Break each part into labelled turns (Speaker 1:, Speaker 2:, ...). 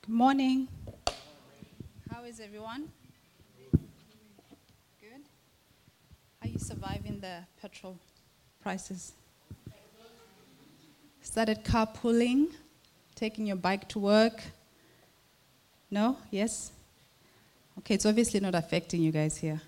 Speaker 1: Morning. How is everyone? Good. How are you surviving the petrol prices? Started carpooling, taking your bike to work? No? Yes? Okay, it's obviously not affecting you guys here.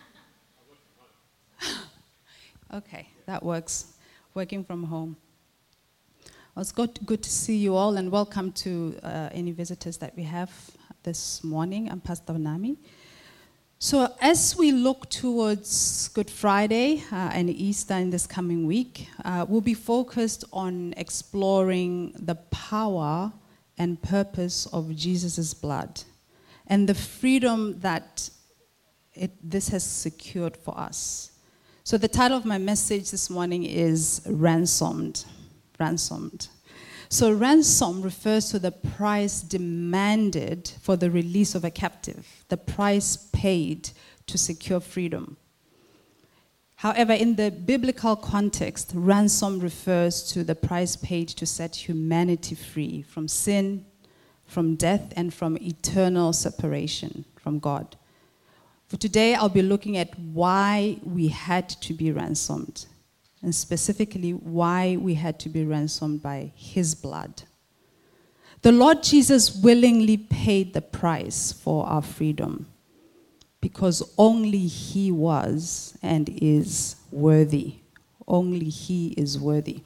Speaker 1: Okay, that works. Working from home. It's good to see you all, and welcome to any visitors that we have this morning. I'm Pastor Nami. So as we look towards Good Friday and Easter in this coming week, we'll be focused on exploring the power and purpose of Jesus' blood and the freedom that this has secured for us. So the title of my message this morning is Ransomed. Ransomed. So ransom refers to the price demanded for the release of a captive, the price paid to secure freedom. However, in the biblical context, ransom refers to the price paid to set humanity free from sin, from death, and from eternal separation from God. For today, I'll be looking at why we had to be ransomed, and specifically why we had to be ransomed by his blood. The Lord Jesus willingly paid the price for our freedom because only he was and is worthy. Only he is worthy.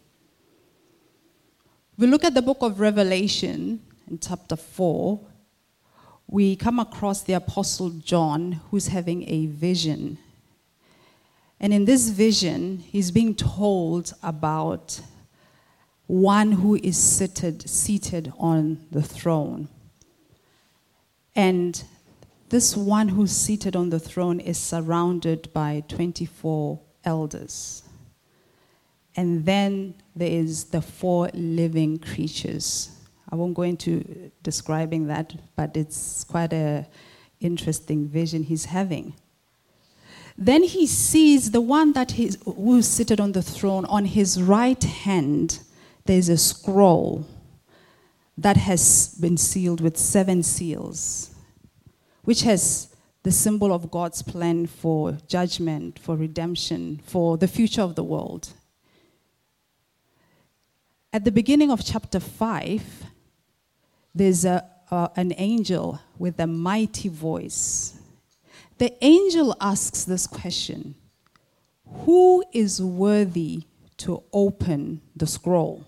Speaker 1: We look at the book of Revelation in chapter 4. We come across the Apostle John, who's having a vision. And in this vision, he's being told about one who is seated on the throne. And this one who's seated on the throne is surrounded by 24 elders. And then there is the 4 living creatures. I won't go into describing that, but it's quite an interesting vision he's having. Then he sees the one who's seated on the throne. On his right hand, there's a scroll that has been sealed with 7 seals, which has the symbol of God's plan for judgment, for redemption, for the future of the world. At the beginning of chapter 5, there's an angel with a mighty voice. The angel asks this question: who is worthy to open the scroll?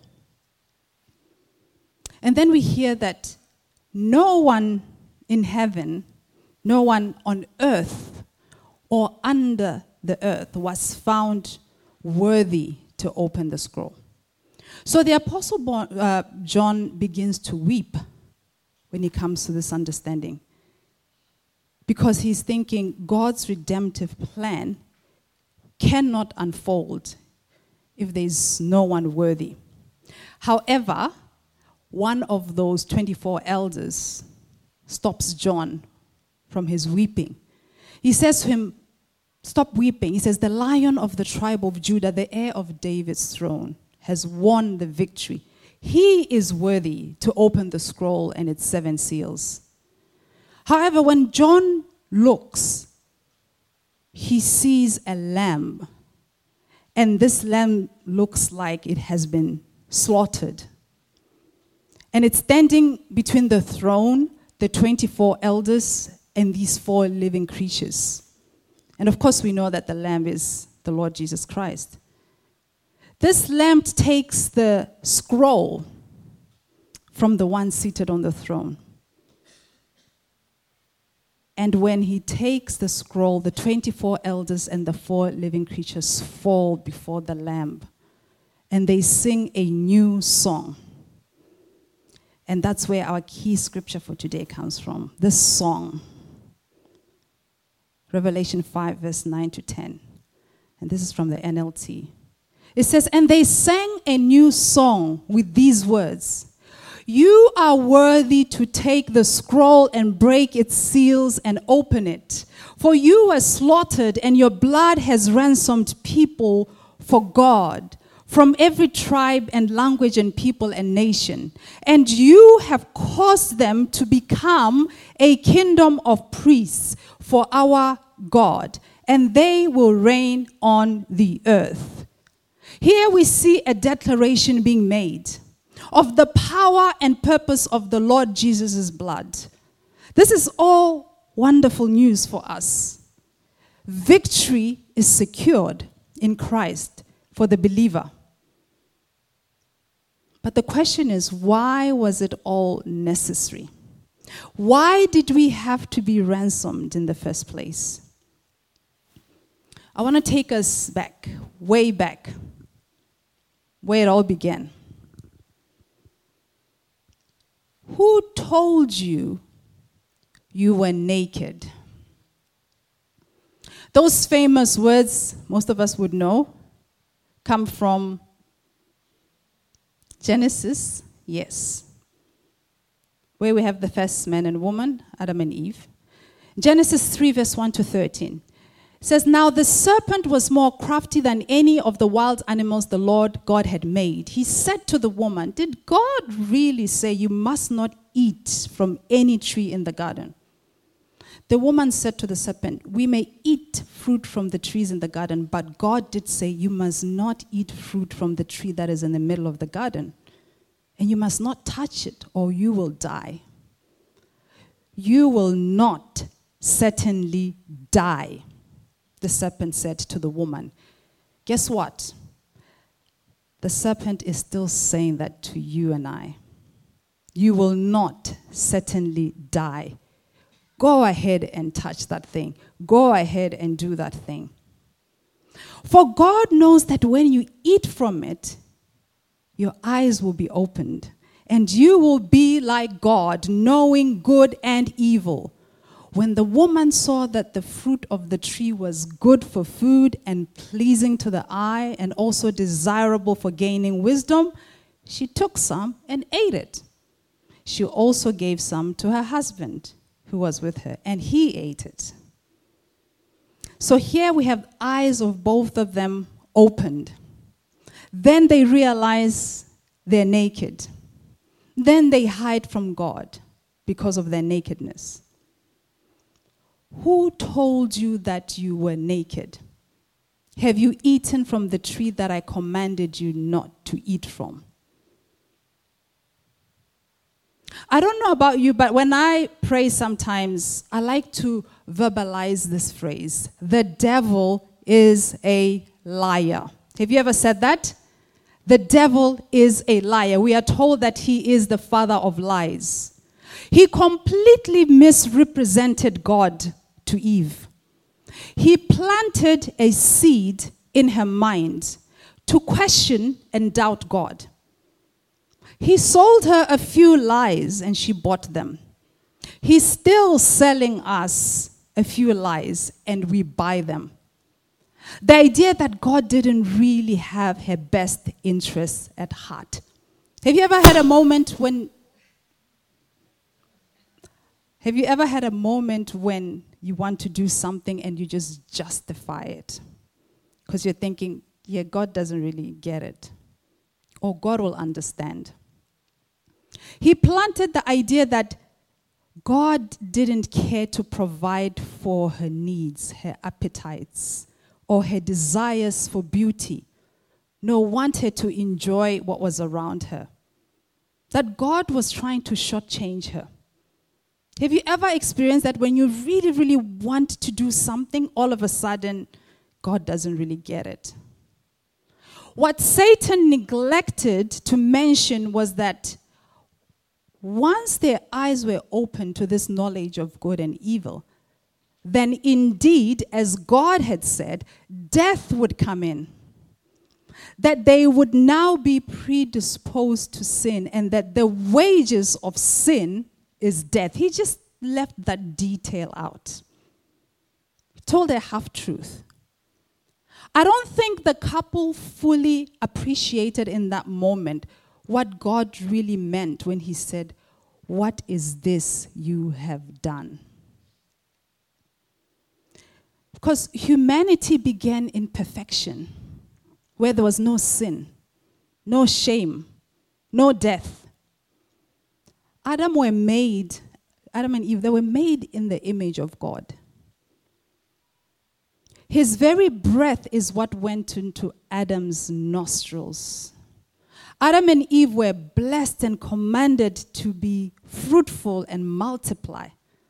Speaker 1: And then we hear that no one in heaven, no one on earth or under the earth was found worthy to open the scroll. So the Apostle John begins to weep when he comes to this understanding, because he's thinking God's redemptive plan cannot unfold if there's no one worthy. However, one of those 24 elders stops John from his weeping. He says to him, "Stop weeping." He says, "The Lion of the tribe of Judah, the heir of David's throne, has won the victory. He is worthy to open the scroll and its 7 seals." However, when John looks, he sees a lamb. And this lamb looks like it has been slaughtered. And it's standing between the throne, the 24 elders, and these 4 living creatures. And of course, we know that the lamb is the Lord Jesus Christ. This lamb takes the scroll from the one seated on the throne. And when he takes the scroll, the 24 elders and the 4 living creatures fall before the Lamb. And they sing a new song. And that's where our key scripture for today comes from. This song. Revelation 5, verse 9 to 10. And this is from the NLT. It says, "And they sang a new song with these words: 'You are worthy to take the scroll and break its seals and open it. For you were slaughtered, and your blood has ransomed people for God from every tribe and language and people and nation. And you have caused them to become a kingdom of priests for our God, and they will reign on the earth. Here we see a declaration being made of the power and purpose of the Lord Jesus' blood. This is all wonderful news for us. Victory is secured in Christ for the believer. But the question is, why was it all necessary? Why did we have to be ransomed in the first place? I want to take us back, way back, where it all began. Who told you you were naked? Those famous words, most of us would know, come from Genesis, yes, where we have the first man and woman, Adam and Eve. Genesis 3, verse 1 to 13. It says, now the serpent was more crafty than any of the wild animals the Lord God had made. He said to the woman, did God really say you must not eat from any tree in the garden? The woman said to the serpent, we may eat fruit from the trees in the garden, but God did say you must not eat fruit from the tree that is in the middle of the garden. And you must not touch it or you will die. You will not certainly die, the serpent said to the woman. Guess what? The serpent is still saying that to you and I. You will not certainly die. Go ahead and touch that thing. Go ahead and do that thing. For God knows that when you eat from it, your eyes will be opened, and you will be like God, knowing good and evil. When the woman saw that the fruit of the tree was good for food and pleasing to the eye and also desirable for gaining wisdom, she took some and ate it. She also gave some to her husband who was with her, and he ate it. So here we have eyes of both of them opened. Then they realize they're naked. Then they hide from God because of their nakedness. Who told you that you were naked? Have you eaten from the tree that I commanded you not to eat from? I don't know about you, but when I pray sometimes, I like to verbalize this phrase. The devil is a liar. Have you ever said that? The devil is a liar. We are told that he is the father of lies. He completely misrepresented God to Eve. He planted a seed in her mind to question and doubt God. He sold her a few lies and she bought them. He's still selling us a few lies and we buy them. The idea that God didn't really have her best interests at heart. Have you ever had a moment when you want to do something and you just justify it? Because you're thinking, yeah, God doesn't really get it. Or God will understand. He planted the idea that God didn't care to provide for her needs, her appetites, or her desires for beauty. No, wanted to enjoy what was around her. That God was trying to shortchange her. Have you ever experienced that when you really, really want to do something, all of a sudden, God doesn't really get it? What Satan neglected to mention was that once their eyes were open to this knowledge of good and evil, then indeed, as God had said, death would come in. That they would now be predisposed to sin and that the wages of sin is death. He just left that detail out. He told a half-truth. I don't think the couple fully appreciated in that moment what God really meant when he said, "What is this you have done?" Because humanity began in perfection, where there was no sin, no shame, no death. Adam and Eve, they were made in the image of God. His very breath is what went into Adam's nostrils. Adam and Eve were blessed and commanded to be fruitful and multiply.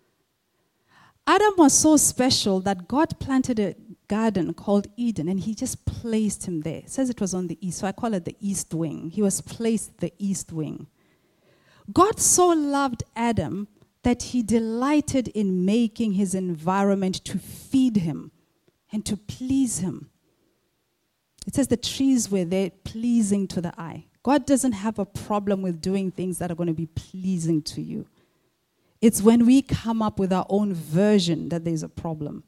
Speaker 1: Adam was so special that God planted a garden called Eden, and he just placed him there. It says it was on the east, so I call it the east wing. He was placed the east wing. God so loved Adam that he delighted in making his environment to feed him and to please him. It says the trees were there pleasing to the eye. God doesn't have a problem with doing things that are going to be pleasing to you. It's when we come up with our own version that there's a problem.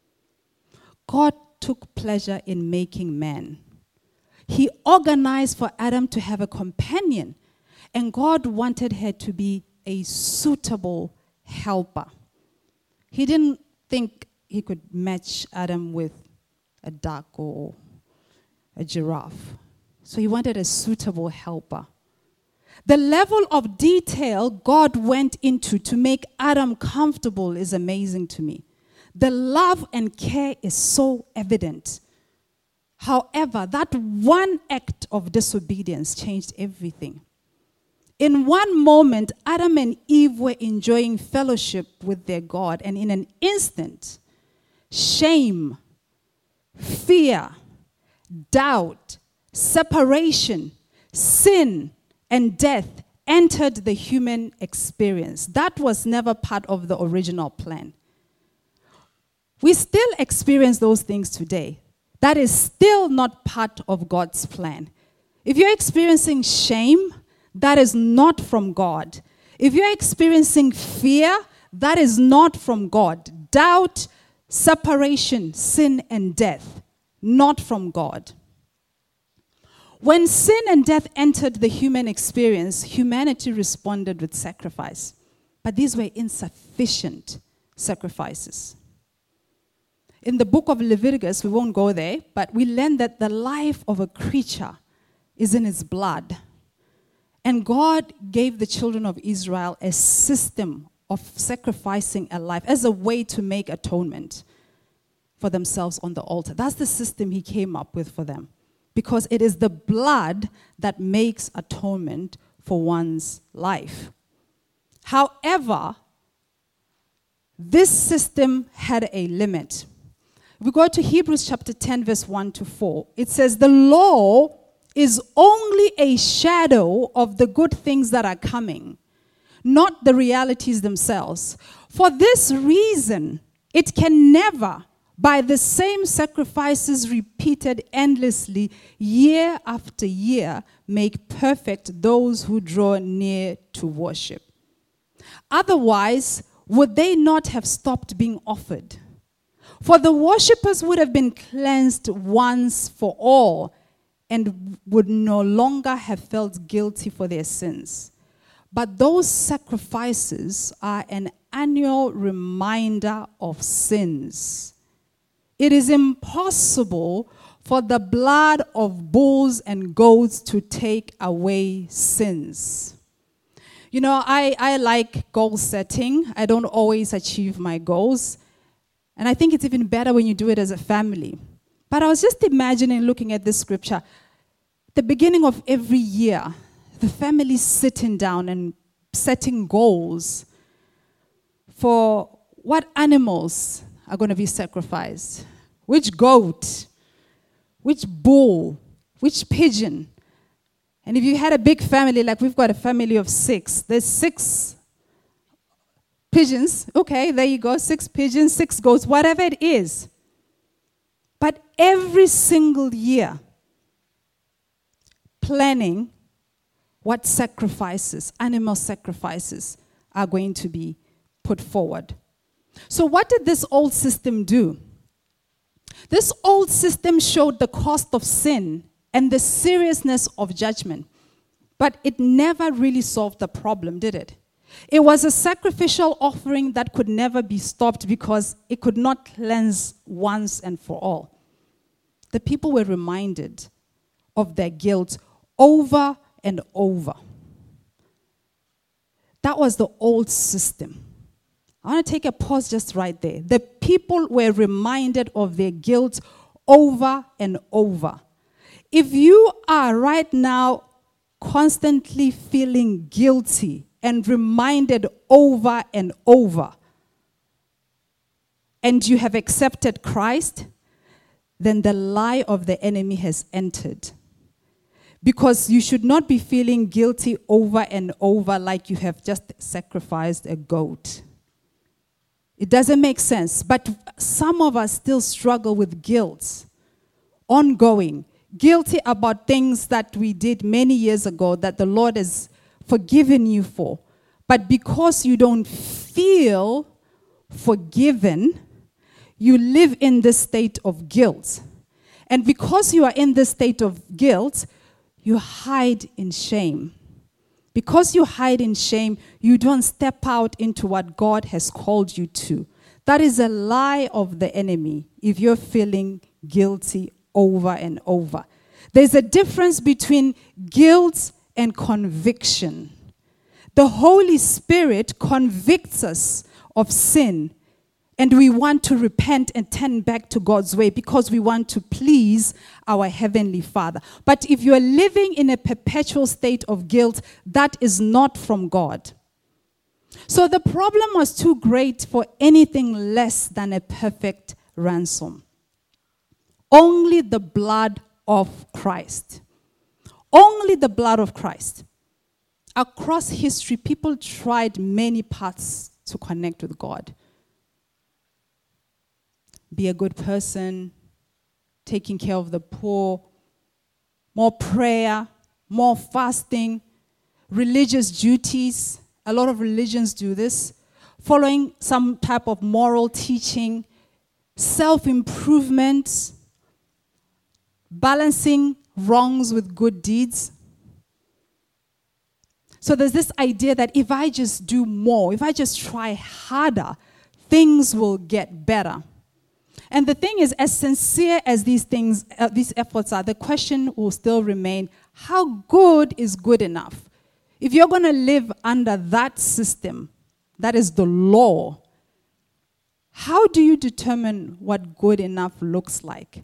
Speaker 1: God took pleasure in making man. He organized for Adam to have a companion, and God wanted her to be a suitable helper. He didn't think he could match Adam with a duck or a giraffe. So he wanted a suitable helper. The level of detail God went into to make Adam comfortable is amazing to me. The love and care is so evident. However, that one act of disobedience changed everything. In one moment, Adam and Eve were enjoying fellowship with their God, and in an instant, shame, fear, doubt, separation, sin, and death entered the human experience. That was never part of the original plan. We still experience those things today. That is still not part of God's plan. If you're experiencing shame, that is not from God. If you're experiencing fear, that is not from God. Doubt, separation, sin, and death, not from God. When sin and death entered the human experience, humanity responded with sacrifice. But these were insufficient sacrifices. In the book of Leviticus, we won't go there, but we learn that the life of a creature is in its blood. And God gave the children of Israel a system of sacrificing a life as a way to make atonement for themselves on the altar. That's the system he came up with for them. Because it is the blood that makes atonement for one's life. However, this system had a limit. If we go to Hebrews chapter 10, verse 1 to 4, it says, the law is only a shadow of the good things that are coming, not the realities themselves. For this reason, it can never, by the same sacrifices repeated endlessly year after year, make perfect those who draw near to worship. Otherwise, would they not have stopped being offered? For the worshippers would have been cleansed once for all and would no longer have felt guilty for their sins. But those sacrifices are an annual reminder of sins. It is impossible for the blood of bulls and goats to take away sins. You know, I like goal setting. I don't always achieve my goals. And I think it's even better when you do it as a family. But I was just imagining, looking at this scripture, the beginning of every year, the family sitting down and setting goals for what animals are going to be sacrificed. Which goat, which bull, which pigeon. And if you had a big family, like we've got a family of 6, there's 6 pigeons. Okay, there you go, 6 pigeons, 6 goats, whatever it is. But every single year, planning what sacrifices, animal sacrifices, are going to be put forward. So what did this old system do? This old system showed the cost of sin and the seriousness of judgment. But it never really solved the problem, did it? It was a sacrificial offering that could never be stopped because it could not cleanse once and for all. The people were reminded of their guilt over and over. That was the old system. I want to take a pause just right there. The people were reminded of their guilt over and over. If you are right now constantly feeling guilty and reminded over and over, and you have accepted Christ, then the lie of the enemy has entered. Because you should not be feeling guilty over and over like you have just sacrificed a goat. It doesn't make sense. But some of us still struggle with guilt, ongoing. Guilty about things that we did many years ago that the Lord has forgiven you for. But because you don't feel forgiven, you live in this state of guilt. And because you are in this state of guilt, you hide in shame. Because you hide in shame, you don't step out into what God has called you to. That is a lie of the enemy if you're feeling guilty over and over. There's a difference between guilt and conviction. The Holy Spirit convicts us of sin, and we want to repent and turn back to God's way because we want to please our Heavenly Father. But if you're living in a perpetual state of guilt, that is not from God. So the problem was too great for anything less than a perfect ransom. Only the blood of Christ. Only the blood of Christ. Across history, people tried many paths to connect with God. Be a good person, taking care of the poor, more prayer, more fasting, religious duties. A lot of religions do this. Following some type of moral teaching, self-improvement, balancing wrongs with good deeds. So there's this idea that if I just do more, if I just try harder, things will get better. And the thing is, as sincere as these efforts are, the question will still remain, how good is good enough? If you're going to live under that system, that is the law, how do you determine what good enough looks like?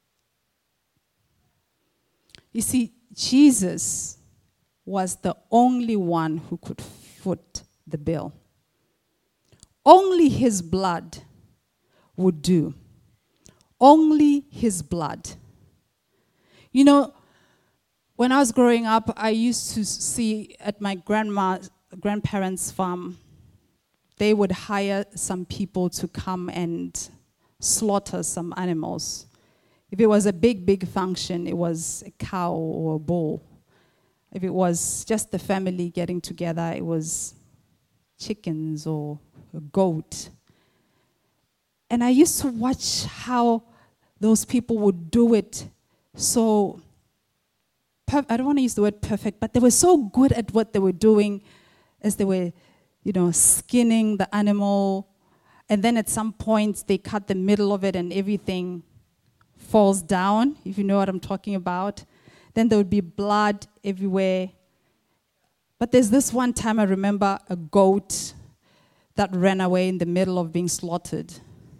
Speaker 1: You see, Jesus was the only one who could foot the bill. Only his blood would do. Only his blood. You know, when I was growing up, I used to see at my grandparents' farm, they would hire some people to come and slaughter some animals. If it was a big function, it was a cow or a bull. If it was just the family getting together, it was chickens or a goat. And I used to watch how those people would do it so, I don't want to use the word perfect, but they were so good at what they were doing as they were, skinning the animal. And then at some point, they cut the middle of it and everything falls down, if you know what I'm talking about. Then there would be blood everywhere. But there's this one time I remember a goat that ran away in the middle of being slaughtered.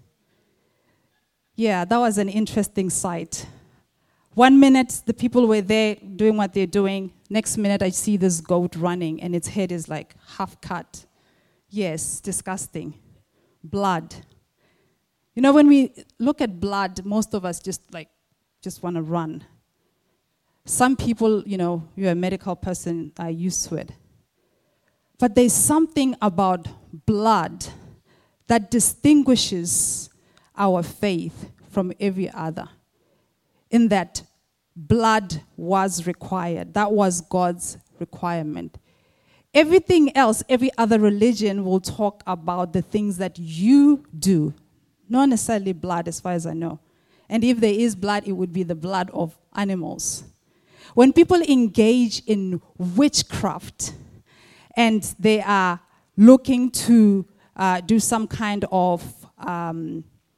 Speaker 1: Yeah, that was an interesting sight. 1 minute, the people were there doing what they're doing. Next minute, I see this goat running, and its head is like half cut. Yes, disgusting. Blood. You know, when we look at blood, most of us just want to run. Some people, you're a medical person, are used to it. But there's something about blood that distinguishes our faith from every other. In that blood was required. That was God's requirement. Everything else, every other religion will talk about the things that you do. Not necessarily blood, as far as I know. And if there is blood, it would be the blood of animals. When people engage in witchcraft and they are looking to do some kind of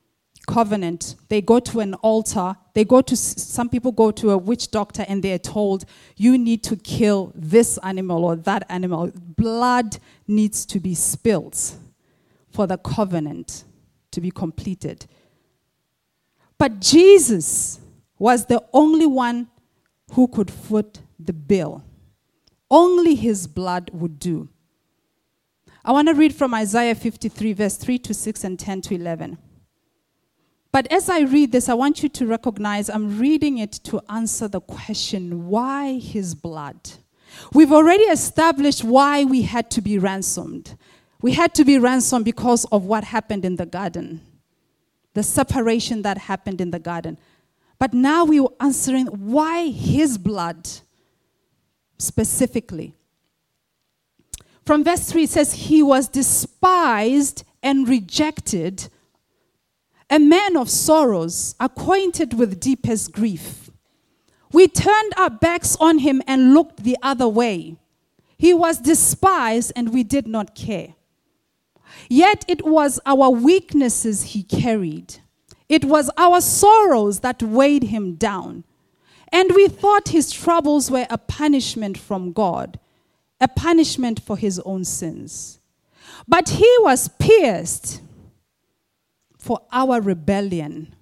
Speaker 1: covenant. They go to an altar. Some people go to a witch doctor and they're told, you need to kill this animal or that animal. Blood needs to be spilled for the covenant to be completed. But Jesus was the only one who could foot the bill. Only his blood would do. I want to read from Isaiah 53, verse 3 to 6 and 10 to 11. But as I read this, I want you to recognize I'm reading it to answer the question, why his blood? We've already established why we had to be ransomed. We had to be ransomed because of what happened in the garden, the separation that happened in the garden. But now we are answering why his blood specifically. From verse 3, it says, he was despised and rejected, a man of sorrows, acquainted with deepest grief. We turned our backs on him and looked the other way. He was despised and we did not care. Yet it was our weaknesses he carried. It was our sorrows that weighed him down. And we thought his troubles were a punishment from God, a punishment for his own sins. But he was pierced for our rebellion,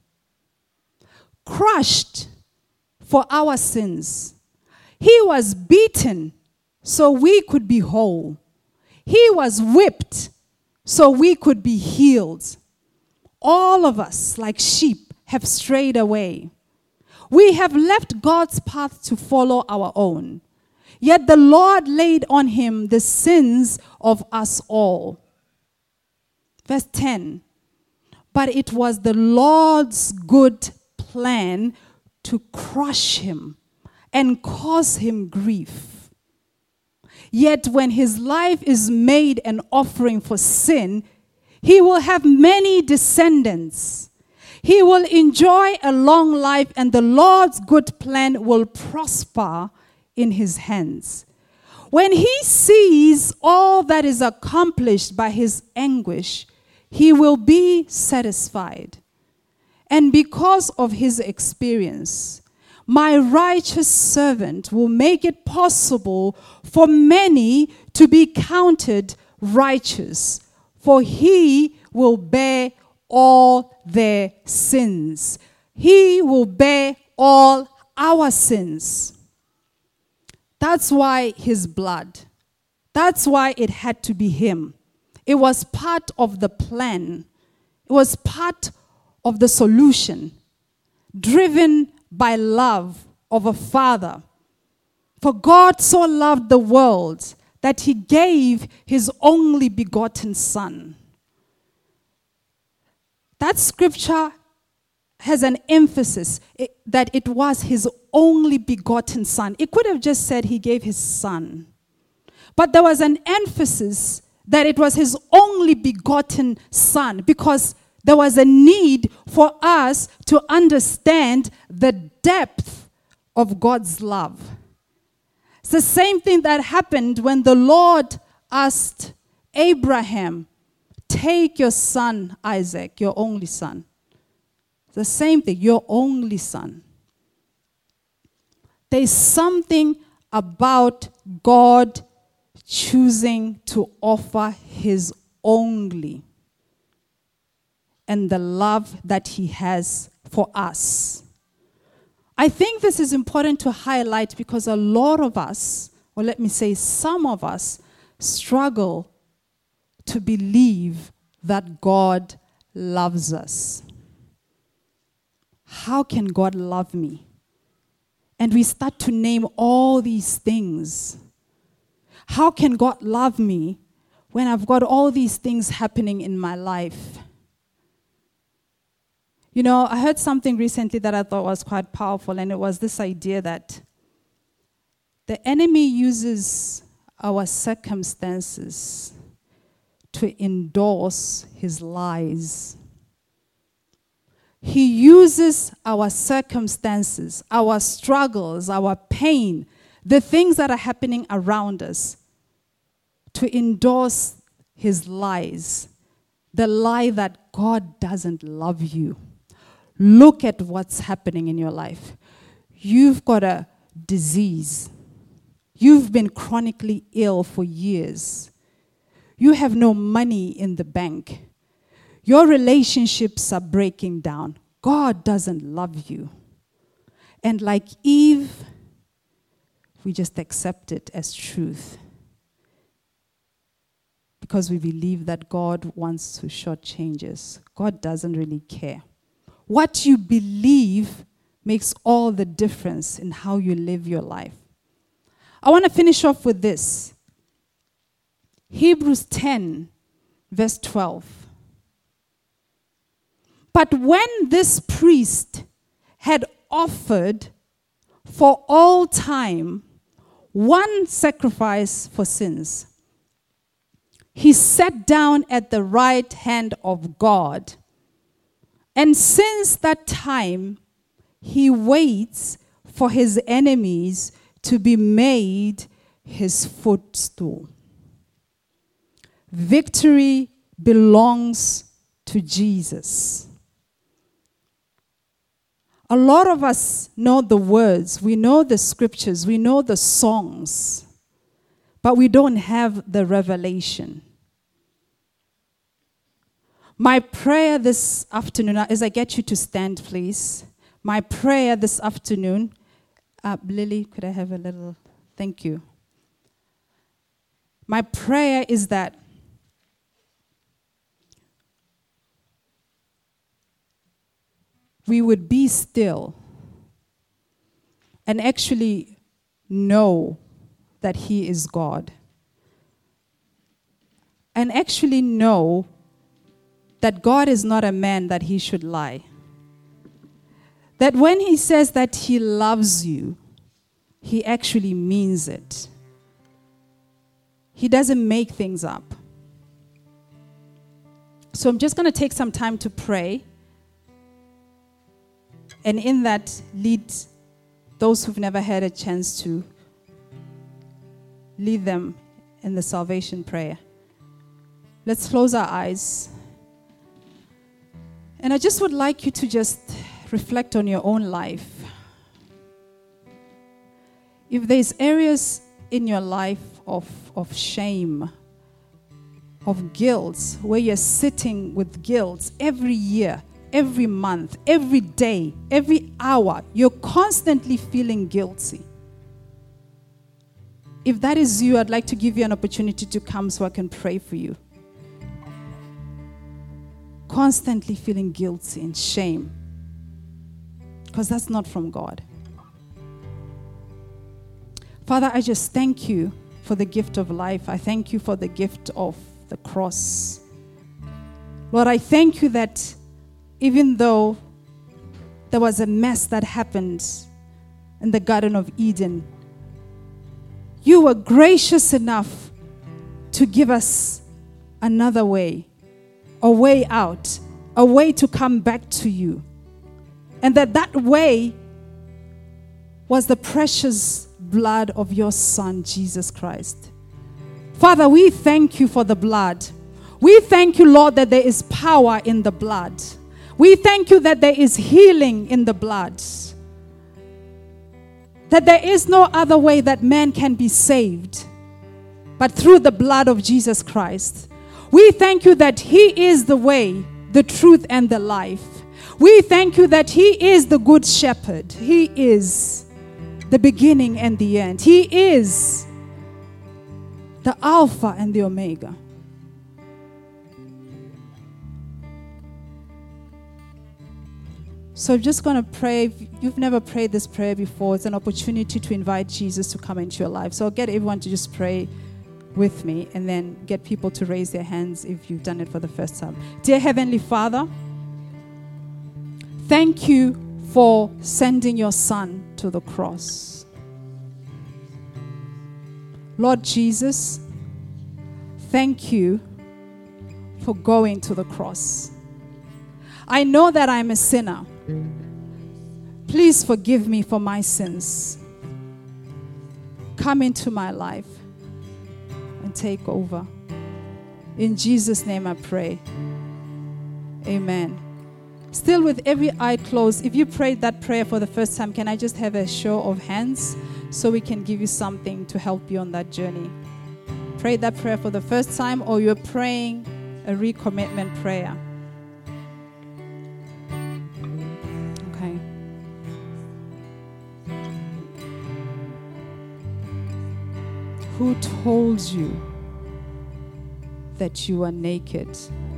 Speaker 1: crushed for our sins. He was beaten so we could be whole. He was whipped so we could be healed. All of us, like sheep, have strayed away. We have left God's path to follow our own. Yet the Lord laid on him the sins of us all. Verse 10. But it was the Lord's good plan to crush him and cause him grief. Yet when his life is made an offering for sin, he will have many descendants. He will enjoy a long life, and the Lord's good plan will prosper in his hands. When he sees all that is accomplished by his anguish, he will be satisfied. And because of his experience, my righteous servant will make it possible for many to be counted righteous, for he will bear all their sins. He will bear all our sins. That's why his blood. That's why it had to be him. It was part of the plan. It was part of the solution, driven by love of a father. For God so loved the world that he gave his only begotten son. That scripture has an emphasis that it was his only begotten son. It could have just said he gave his son. But there was an emphasis that it was his only begotten son, because there was a need for us to understand the depth of God's love. It's the same thing that happened when the Lord asked Abraham, take your son Isaac, your only son. The same thing, your only son. There's something about God choosing to offer his only, and the love that he has for us. I think this is important to highlight because a lot of us, or let me say some of us, struggle to believe that God loves us. How can God love me? And we start to name all these things. How can God love me when I've got all these things happening in my life? You know, I heard something recently that I thought was quite powerful, and it was this idea that the enemy uses our circumstances to endorse his lies. He uses our circumstances, our struggles, our pain, the things that are happening around us to endorse his lies. The lie that God doesn't love you. look at what's happening in your life. You've got a disease. You've been chronically ill for years. You have no money in the bank. Your relationships are breaking down. God doesn't love you. And like Eve, we just accept it as truth. Because we believe that God wants to shortchange us. God doesn't really care. What you believe makes all the difference in how you live your life. I want to finish off with this. Hebrews 10, verse 12. But when this priest had offered for all time one sacrifice for sins, he sat down at the right hand of God. And since that time, he waits for his enemies to be made his footstool. Victory belongs to Jesus. A lot of us know the words, we know the scriptures, we know the songs, but we don't have the revelation. My prayer this afternoon, as I get you to stand, please. My prayer this afternoon, Lily, could I have a little, thank you. My prayer is that we would be still and actually know that He is God. And actually know that God is not a man that He should lie. That when He says that He loves you, He actually means it. He doesn't make things up. So I'm just going to take some time to pray. And in that, lead those who've never had a chance to, lead them in the salvation prayer. Let's close our eyes. And I just would like you to just reflect on your own life. If there's areas in your life of shame, of guilt, where you're sitting with guilt every year, every month, every day, every hour, you're constantly feeling guilty. If that is you, I'd like to give you an opportunity to come so I can pray for you. Constantly feeling guilty and shame. Because that's not from God. Father, I just thank you for the gift of life. I thank you for the gift of the cross. Lord, I thank you that even though there was a mess that happened in the Garden of Eden, you were gracious enough to give us another way, a way out, a way to come back to you. And that way was the precious blood of your Son, Jesus Christ. Father, we thank you for the blood. We thank you, Lord, that there is power in the blood. We thank you that there is healing in the blood. That there is no other way that man can be saved but through the blood of Jesus Christ. We thank you that He is the way, the truth, and the life. We thank you that He is the good shepherd. He is the beginning and the end. He is the Alpha and the Omega. So I'm just going to pray. If you've never prayed this prayer before, it's an opportunity to invite Jesus to come into your life. So I'll get everyone to just pray with me and then get people to raise their hands if you've done it for the first time. Dear Heavenly Father, thank you for sending your Son to the cross. Lord Jesus, thank you for going to the cross. I know that I'm a sinner. Please forgive me for my sins. Come into my life and take over. In Jesus' name I pray. Amen. Still with every eye closed, if you prayed that prayer for the first time, can I just have a show of hands so we can give you something to help you on that journey? Pray that prayer for the first time, or you're praying a recommitment prayer. Okay. Who told you that you are naked?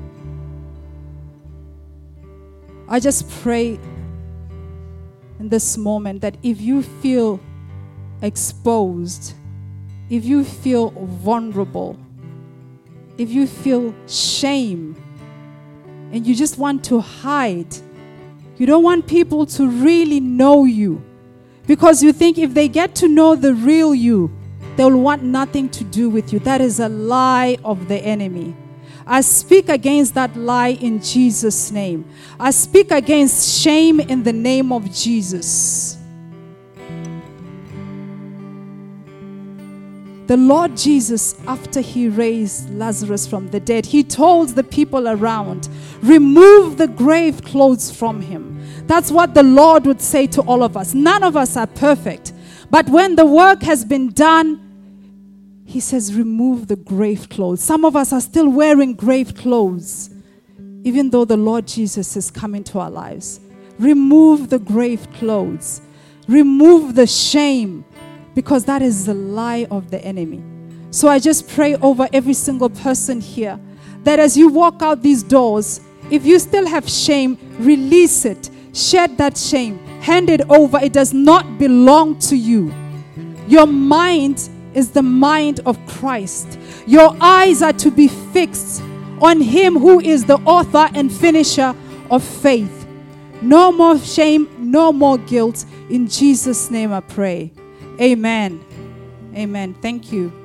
Speaker 1: I just pray in this moment that if you feel exposed, if you feel vulnerable, if you feel shame, and you just want to hide, you don't want people to really know you, because you think if they get to know the real you, they'll want nothing to do with you. That is a lie of the enemy. I speak against that lie in Jesus' name. I speak against shame in the name of Jesus. The Lord Jesus, after he raised Lazarus from the dead, he told the people around, remove the grave clothes from him. That's what the Lord would say to all of us. None of us are perfect. But when the work has been done, he says, remove the grave clothes. Some of us are still wearing grave clothes, even though the Lord Jesus has come into our lives. Remove the grave clothes. Remove the shame, because that is the lie of the enemy. So I just pray over every single person here that as you walk out these doors, if you still have shame, release it. Shed that shame. Hand it over. It does not belong to you. Your mind is the mind of Christ. Your eyes are to be fixed on him who is the author and finisher of faith. No more shame, no more guilt. In Jesus' name I pray. Amen. Amen. Thank you.